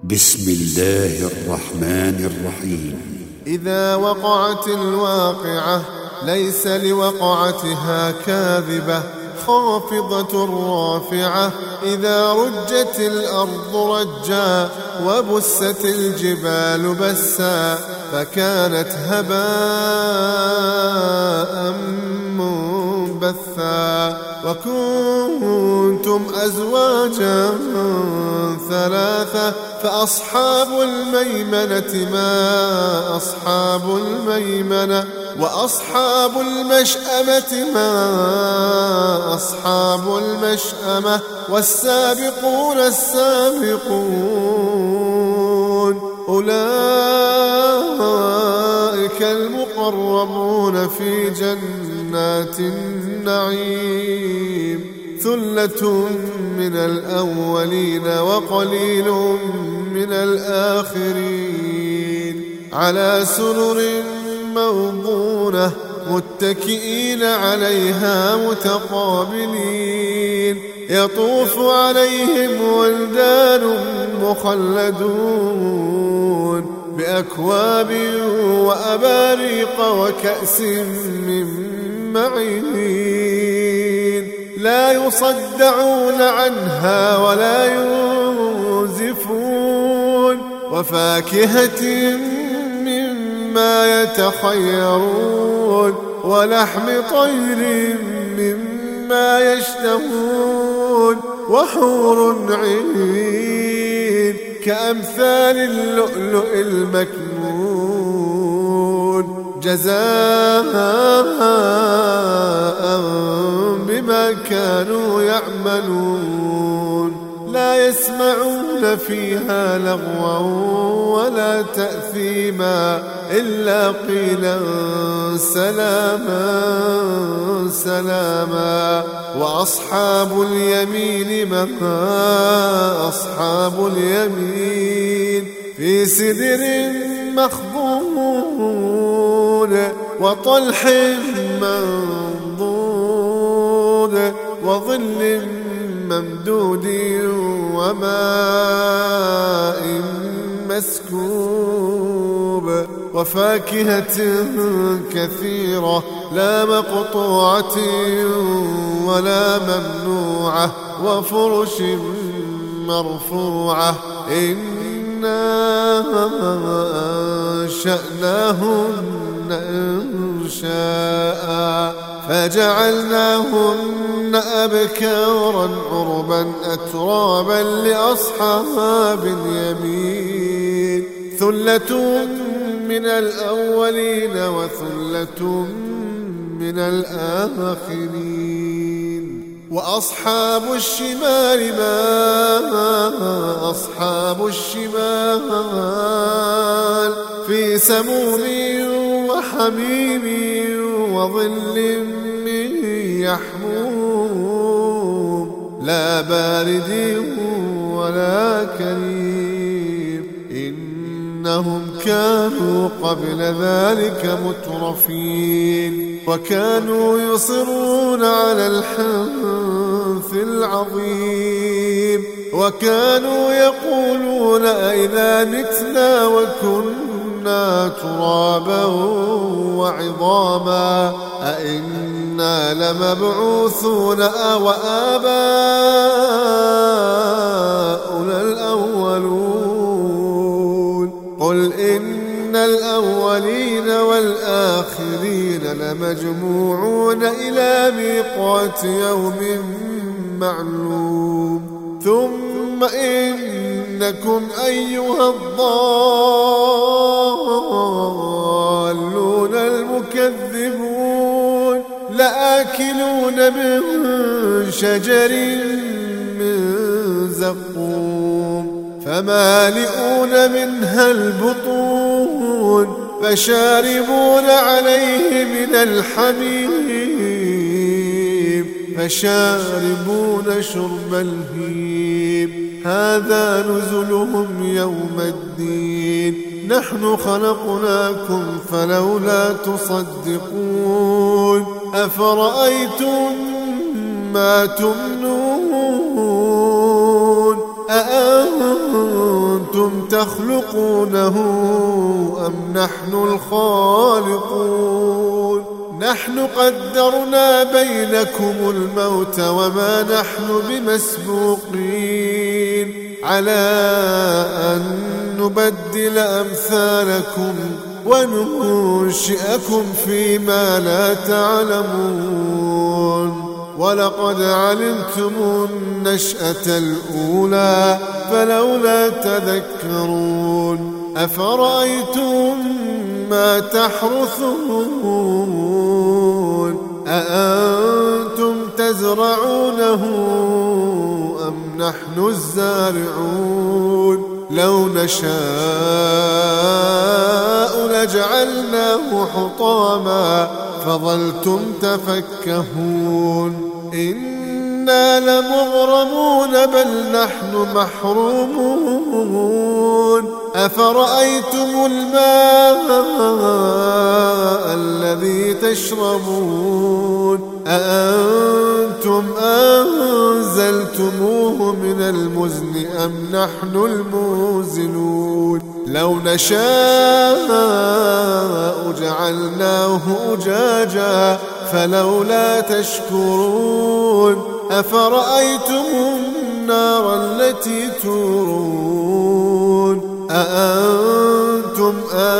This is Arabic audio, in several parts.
بسم الله الرحمن الرحيم. إذا وقعت الواقعة ليس لوقعتها كاذبة خافضة رافعة. إذا رجت الأرض رجا وبست الجبال بسا فكانت هباء منبثا. وكنتم أزواجا ثلاثة فأصحاب الميمنة ما أصحاب الميمنة وأصحاب المشأمة ما أصحاب المشأمة. والسابقون السابقون أولئك المقربون في جنات النعيم. ثلة من الأولين وقليل من الآخرين. على سرر موضونة متكئين عليها متقابلين. يطوف عليهم ولدان مخلدون بأكواب وأباريق وكأس من معين. لا يصدعون عنها ولا ينزفون. وفاكهة مما يتخيرون ولحم طير مما يشتهون. وحور عين كأمثال اللؤلؤ المكنون جزاء بما كانوا يعملون. لا يسمعون فيها لغوا ولا تأثيما إلا قيلا سلاما سلاما. وأصحاب اليمين ما أصحاب اليمين. في سدر مخضود وطلح منضود وظل ممدود وماء مسكوب. وفاكهة كثيرة لا مقطوعة ولا ممنوعة. وفرش مرفوعة. إنا أنشأناهن إنشاء فجعلناهن أبكارا عربا أترابا لأصحاب اليمين. ثلة من الأولين وثلة من الآخرين. وأصحاب الشمال ما أصحاب الشمال. في سموم وحميم وظل من يحموم لا بارد ولا كريم. إنهم كانوا قبل ذلك مترفين وكانوا يصرون على الحنث العظيم. وكانوا يقولون أئذا متنا وكنا ترابا وعظاما أئنا لمبعوثون أو آباؤنا الأولون. قل إن الأولين والآخرين لمجموعون إلى ميقات يوم معلوم. ثم إنكم أيها الضالون المكذبون لآكلون من شجر من زقوم فمالئون منها البطون فشاربون عليه من الحميم فشاربون شرب الهيم. هذا نزلهم يوم الدين. نحن خلقناكم فلولا تصدقون. أفرأيتم ما تمنون أأنتم أأنتم تخلقونه أم نحن الخالقون نحن قدرنا بينكم الموت وما نحن بمسبوقين على أن نبدل أمثالكم وننشئكم فيما لا تعلمون ولقد علمتم النشأة الأولى فلولا تذكرون أفرأيتم ما تحرثون أأنتم تزرعونه أم نحن الزارعون لو نشاء لجعلناه حطاما فظلتم تفكهون إنا لمغرمون بل نحن محرومون أفرأيتم الماء الذي تشربون أأنتم أنزلتموه من المزن أم نحن المنزلون لو نشاء جعلناه أجاجا فلولا تشكرون أفرأيتم النار التي تورون أأنتم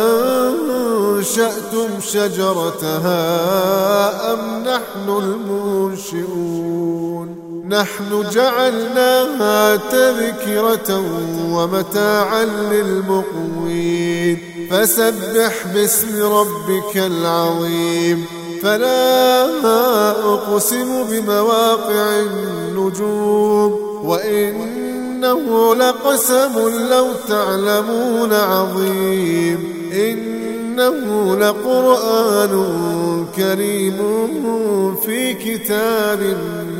أنشأتم شجرتها أم نحن المنشئون نحن جعلناها تذكرة ومتاعا للمقوين فسبح باسم ربك العظيم فلا أقسم بمواقع النجوم وإنه لقسم لو تعلمون عظيم إنه لقرآن كريم في كتاب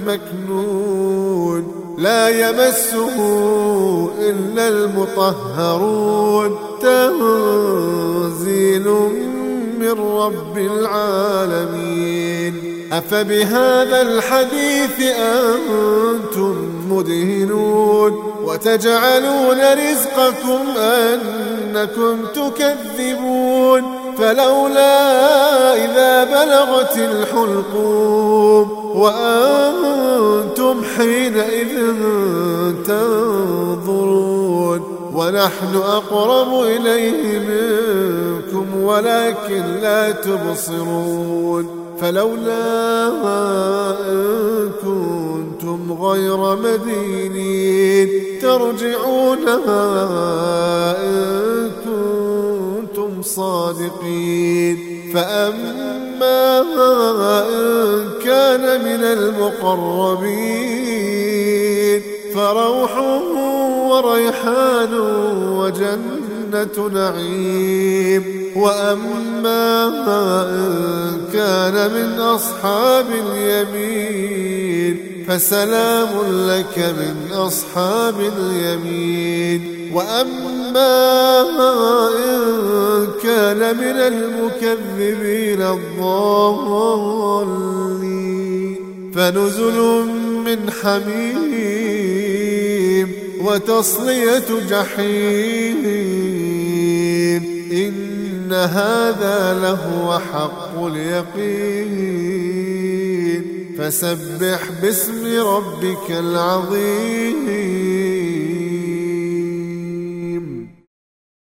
مكنون لا يمسه إلا المطهرون تنزيل من رب العالمين أفبهذا الحديث أنتم مدهنون وتجعلون رزقكم أنكم تكذبون فلولا إذا بلغت الحلقوم وأنتم حينئذ تنظرون ونحن أقرب إليه منكم ولكن لا تبصرون فلولا إن كنتم غير مدينين ترجعونها إن كنتم صادقين فأما إن كان من المقربين فروح وريحان وجنة نعيم وأما إن كان من أصحاب اليمين فسلام لك من أصحاب اليمين وأما إن كان من المكذبين الضالين فنزل من حميم وتصلية جحيم إن هذا لهو حق اليقين فسبح باسم ربك العظيم